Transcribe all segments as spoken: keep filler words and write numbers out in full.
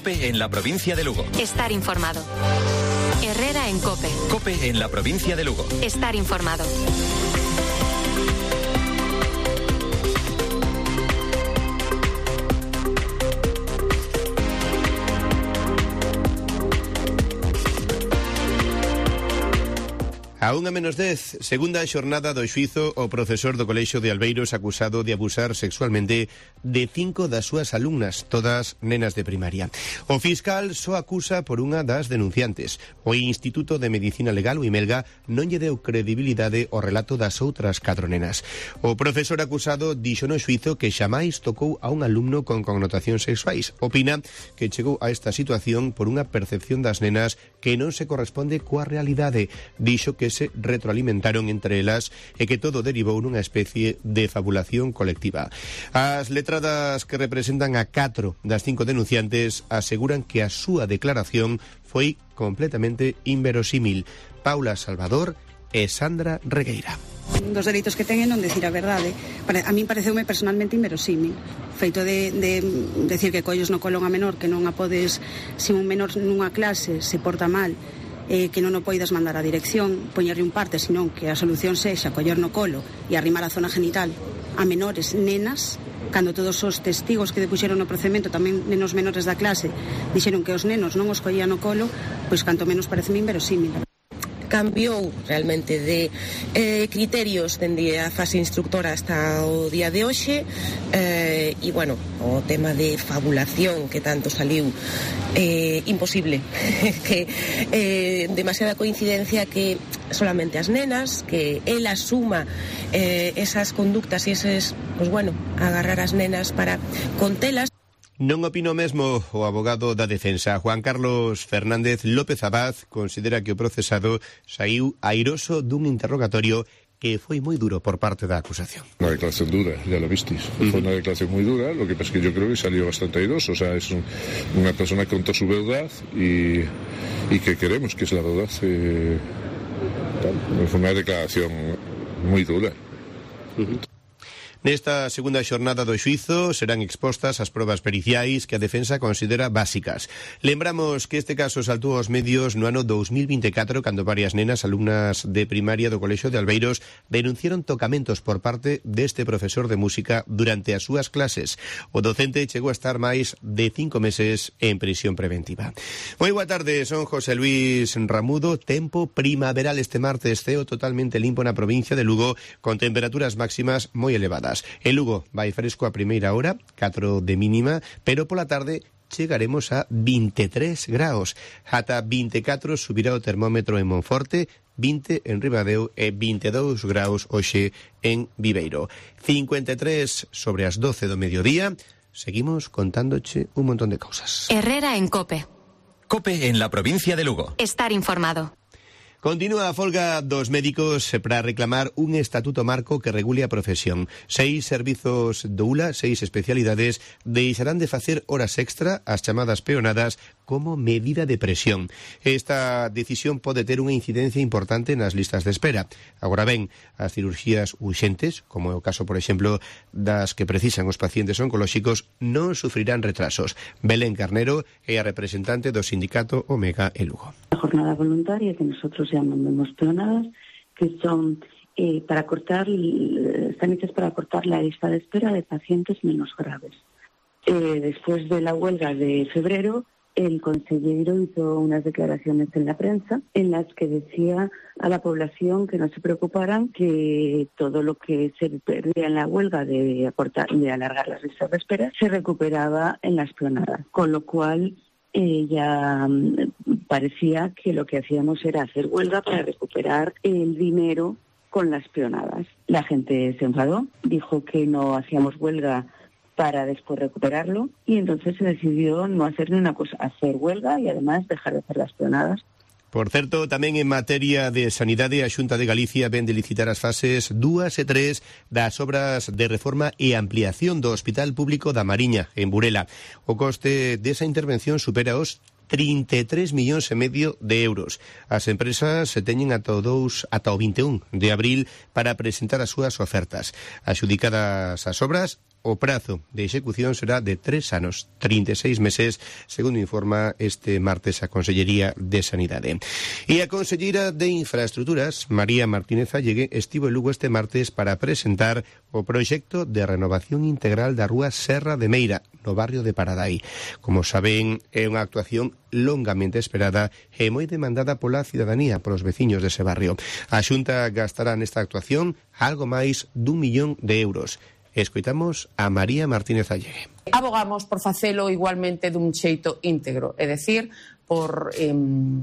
COPE en la provincia de Lugo. Estar informado. Herrera en COPE. COPE en la provincia de Lugo. Estar informado. A unha menos dez, segunda xornada do xuízo o profesor do Colexio de Albeiros acusado de abusar sexualmente de cinco das súas alumnas, todas nenas de primaria. O fiscal só acusa por unha das denunciantes. O Instituto de Medicina Legal, o IMELGA, non lle deu credibilidade ao relato das outras catro nenas. O profesor acusado dixo no xuízo que xamais tocou a un alumno con connotacións sexuais. Opina que chegou a esta situación por unha percepción das nenas que non se corresponde coa realidade. Dixo que se retroalimentaron entre elas e que todo derivou nunha especie de fabulación colectiva. As letradas que representan a catro das cinco denunciantes aseguran que a súa declaración foi completamente inverosímil. Paula Salvador e Sandra Regueira. Un dos dereitos que ten é non decir a verdade. A min pareceume personalmente inverosímil. Feito de, de decir que collos no colo a menor, que non a podes, se un menor nunha clase se porta mal, eh, que non o poidas mandar á dirección, poñerlle un parte, senón que a solución sexa coller no colo e arrimar a zona genital a menores nenas, cando todos os testigos que depuxeron no procedimento, tamén nenos menores da clase, dixeron que os nenos non os collían no colo, pois canto menos pareceme inverosímil. Cambiou realmente de eh, criterios dende a fase instructora hasta o día de hoxe eh, e, bueno, o tema de fabulación que tanto saliu eh, imposible que eh, demasiada coincidencia que solamente as nenas, que el asuma eh, esas conductas e eses, pues bueno, agarrar as nenas para contelas. Non opino mesmo o abogado da defensa. Juan Carlos Fernández López Abad considera que o procesado saiu airoso dun interrogatorio que foi moi duro por parte da acusación. Una declaración dura, ya lo visteis. Uh-huh. Fue una declaración muy dura, lo que pasa es que yo creo que salió bastante airoso. O sea, es un, una persona que contó su verdad y, y que queremos que es la verdad. Eh, fue una declaración muy dura. Uh-huh. Nesta segunda xornada do xuízo serán expostas as probas periciais que a defensa considera básicas. Lembramos que este caso saltou aos medios no ano dous mil vinte e catro cando varias nenas alumnas de primaria do Colexio de Albeiros denunciaron tocamentos por parte deste profesor de música durante as súas clases. O docente chegou a estar máis de cinco meses en prisión preventiva. Moi boa tarde, son José Luis Ramudo. Tempo primaveral este martes, ceo totalmente limpo na provincia de Lugo con temperaturas máximas moi elevadas. En Lugo vai fresco a primeira hora, catro de mínima, pero pola tarde chegaremos a vinte e tres graus. Ata vinte e catro subirá o termómetro en Monforte, vinte en Ribadeo e vinte e dous graus hoxe en Viveiro. cincuenta e tres sobre as doce do mediodía. Seguimos contándoche un montón de cousas. Herrera en COPE. COPE en la provincia de Lugo. Estar informado. Continúa a folga dos médicos para reclamar un estatuto marco que regule a profesión. Seis servizos do U L A, seis especialidades, deixarán de facer horas extra, as chamadas peonadas, como medida de presión. Esta decisión pode ter unha incidencia importante nas listas de espera. Agora ben, as cirurxías urxentes, como é o caso, por exemplo, das que precisan os pacientes oncolóxicos, non sufrirán retrasos. Belén Carnero é a representante do sindicato Omega en Lugo. La jornada voluntaria que nosotros llamamos peonadas, que son eh, para cortar, están hechas para cortar la lista de espera de pacientes menos graves. Eh, después de la huelga de febrero, el consejero hizo unas declaraciones en la prensa en las que decía a la población que no se preocuparan, que todo lo que se perdía en la huelga de, acortar, de alargar las listas de espera se recuperaba en las peonadas, con lo cual Eh, ya um, parecía que lo que hacíamos era hacer huelga para recuperar el dinero con las peonadas. La gente se enfadó, dijo que no hacíamos huelga para después recuperarlo y entonces se decidió no hacer ni una cosa, hacer huelga y además dejar de hacer las peonadas. Por certo, tamén en materia de sanidade, a Xunta de Galicia ven de licitar as fases dúas e tres das obras de reforma e ampliación do Hospital Público da Mariña, en Burela. O coste desa intervención supera os trinta e tres millóns e medio de euros. As empresas se teñen ata o, dous, ata o vinte e un de abril para presentar as súas ofertas. Axudicadas as obras, o prazo de execución será de tres anos, trinta e seis meses, segundo informa este martes a Consellería de Sanidade. E a Conselleira de Infraestructuras, María Martínez Allegue, estivo en Lugo este martes para presentar o proxecto de renovación integral da rúa Serra de Meira, no barrio de Paradai. Como saben, é unha actuación longamente esperada e moi demandada pola cidadanía, polos veciños dese barrio. A Xunta gastará nesta actuación algo máis dun millón de euros. Escoitamos a María Martínez Allegue. Abogamos por facelo igualmente dun xeito íntegro, é dicir, por eh,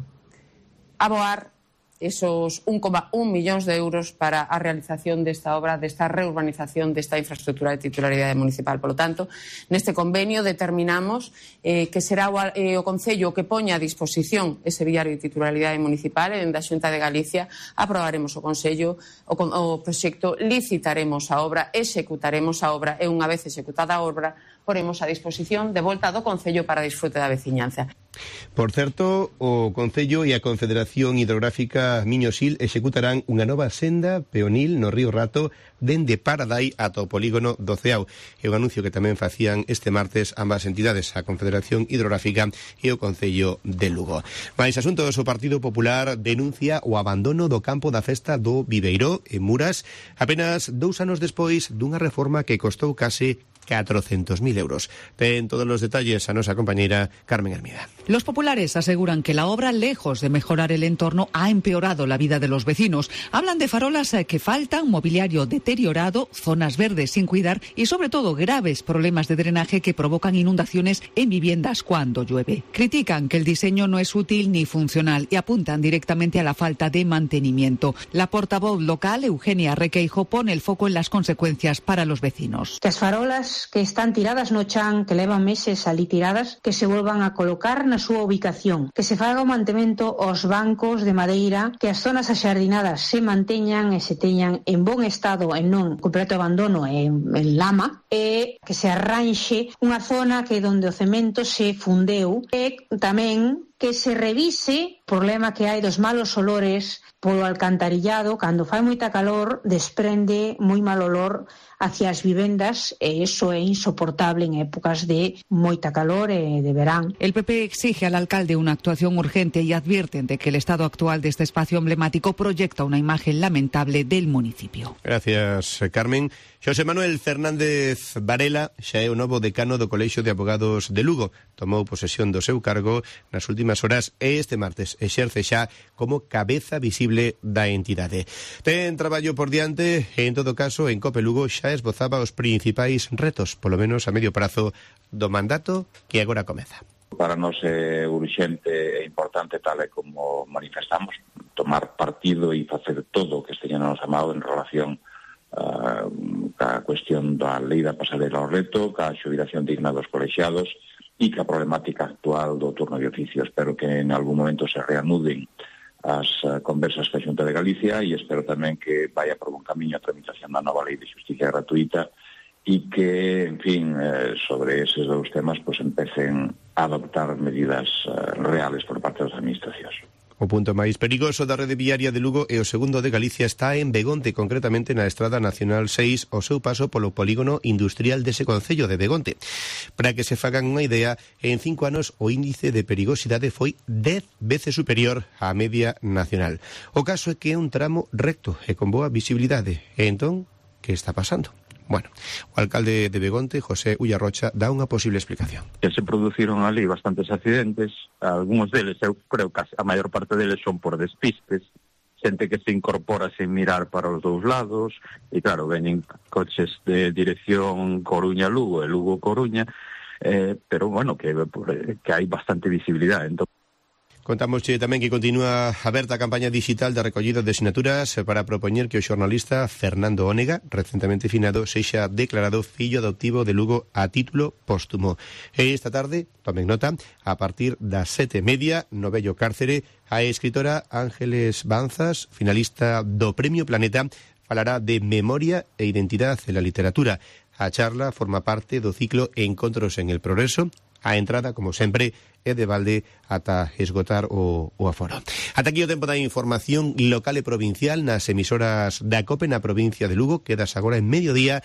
aboar esos un coma un millóns de euros para a realización desta obra, desta reurbanización desta infraestructura de titularidade municipal. Por lo tanto, neste convenio determinamos eh, que será o, eh, o Concello que poña a disposición ese viario de titularidade municipal e da Xunta de Galicia aprobaremos o Concello o, o proxecto, licitaremos a obra, executaremos a obra e unha vez executada a obra poremos a disposición de volta do Concello para disfrute da veciñanza. Por certo, o Concello e a Confederación Hidrográfica Miño-Sil executarán unha nova senda peonil no río Rato dende Paradai ata o polígono do Ceao. É un anuncio que tamén facían este martes ambas entidades, a Confederación Hidrográfica e o Concello de Lugo. Mais asuntos, o Partido Popular denuncia o abandono do campo da festa do Viveiró en Muras apenas dous anos despois dunha reforma que costou case cuatrocientos mil euros. Ten todos los detalles a nosa compañera Carmen Hermida. Los populares aseguran que la obra, lejos de mejorar el entorno, ha empeorado la vida de los vecinos. Hablan de farolas que faltan, mobiliario deteriorado, zonas verdes sin cuidar y, sobre todo, graves problemas de drenaje que provocan inundaciones en viviendas cuando llueve. Critican que el diseño no es útil ni funcional y apuntan directamente a la falta de mantenimiento. La portavoz local, Eugenia Requeijo, pone el foco en las consecuencias para los vecinos. Que as farolas que están tiradas no chan, que levan meses ali tiradas, que se volvan a colocar na súa ubicación, que se faga o mantemento aos bancos de madeira, que as zonas axardinadas se manteñan e se teñan en bon estado e non completo abandono e en lama, e que se arranxe unha zona que donde o cemento se fundeu, e tamén que se revise o problema que hai dos malos olores polo alcantarillado. Cando fai moita calor desprende moi mal olor hacia as vivendas e iso é insoportable en épocas de moita calor e de verán. El P P exige al alcalde una actuación urgente y advierten de que el estado actual de este espacio emblemático proyecta una imagen lamentable del municipio. Gracias, Carmen. Xosé Manuel Fernández Varela xa é o novo decano do Colexio de Abogados de Lugo. Tomou posesión do seu cargo nas últimas horas e este martes exerce xa como cabeza visible da entidade. Ten traballo por diante e, en todo caso, en Cope Lugo xa esbozaba os principais retos, polo menos a medio prazo, do mandato que agora comeza. Para nós é urxente e importante, tal e como manifestamos, tomar partido e facer todo o que esteña na nosa mão en relación uh, ca cuestión da lei da pasarela ao reto, ca xubilación digna dos colexiados e ca problemática actual do turno de oficio. Espero que en algún momento se reanuden as uh, conversas ca Xunta de Galicia e espero tamén que vaya por un camiño a tramitación da nova lei de justicia gratuita e que, en fin, eh, sobre eses dous temas pues empecen a adoptar medidas uh, reales por parte das administracións. O punto máis perigoso da rede viaria de Lugo e o segundo de Galicia está en Begonte, concretamente na Estrada Nacional seis, o seu paso polo polígono industrial dese concello de Begonte. Para que se fagan unha idea, en cinco anos o índice de perigosidade foi dez veces superior á media nacional. O caso é que é un tramo recto e con boa visibilidade. E entón, que está pasando? Bueno, o alcalde de Begonte, José Ullarrocha, dá unha posible explicación. Que se produciron ali bastantes accidentes, algúns deles, eu creo que a maior parte deles son por despistes, xente que se incorpora sin mirar para os dous lados, e claro, veñen coches de dirección Coruña-Lugo e Lugo-Coruña, eh, pero bueno, que, que hai bastante visibilidade. Entón, contamos tamén que continúa aberta a campaña digital de recollida de sinaturas para propoñer que o xornalista Fernando Ónega, recentemente finado, sexa declarado fillo adoptivo de Lugo a título póstumo. E esta tarde, tomen nota, a partir das sete e media, no vello cárcere, a escritora Ángeles Banzas, finalista do Premio Planeta, falará de memoria e identidade en la literatura. A charla forma parte do ciclo Encontros en el Progreso. A entrada, como sempre, é de balde ata esgotar o, o aforo. Ata aquí o tempo da información local e provincial nas emisoras da COPE na provincia de Lugo. Quedas agora en mediodía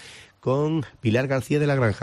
con Pilar García de la Granja.